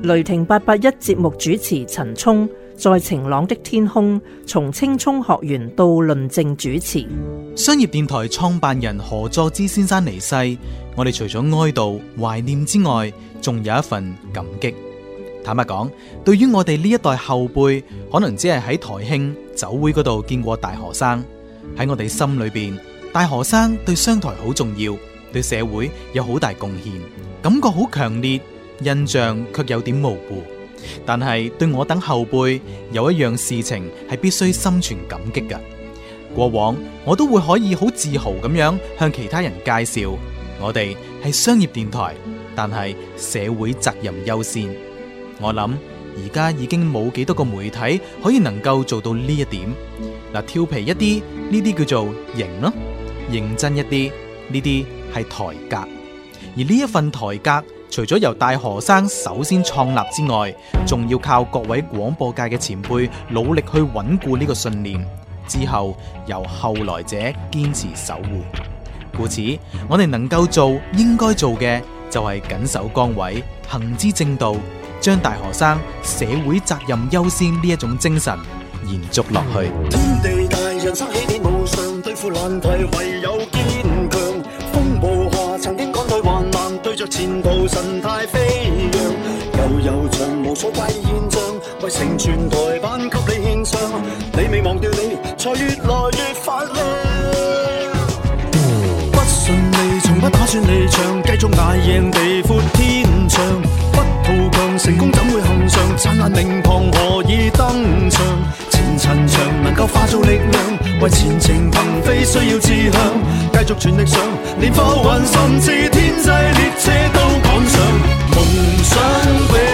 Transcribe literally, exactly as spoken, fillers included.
雷霆八八一節目主持陳聰，在晴朗的天空，從青蔥學園到論證主持。 商業電台創辦人何佐芝先生離世，我哋除咗哀悼懷念之外，仲有一份感激。坦白講，對於我哋呢一代後輩，可能只係喺台慶酒會嗰度見過大何生。喺我哋心裏邊，大何生對商台好重要，對社會有好大貢獻，感覺好強烈，印象卻有點模糊。但係對我等後輩，有一樣事情係必須心存感激嘅。過往我都會可以好自豪咁樣向其他人介紹，我哋係商業電台，但係社會責任優先。我諗而家已經冇幾多個媒體可以能夠做到呢一點。嗱，調皮一啲，呢啲叫做型咯；認真一啲，呢啲係台格。而呢一份台格，除咗由大何生首先創立之外，仲要靠各位廣播界嘅前輩努力去穩固呢個信念，之後由後來者堅持守護。故此，我哋能夠做應該做嘅，就係緊守崗位，行之正道，將大何生社會責任優先呢一種精神延續落去。 天地大，人生起點無常，對付難題唯有堅強。風暴下曾經趕退患難，對着前途神態飛揚。悠悠長無所謂現象，為成全台版給你獻上。你未忘掉你，才越來越發亮。不順利，從不打算離場，繼續捱贏地闊天長。不圖強，成功怎會恆常？燦爛名堂何以登場？前塵長能夠化做力量，為前程騰飛需要志向。繼續全力上，連浮雲甚至天際列車都趕上，夢想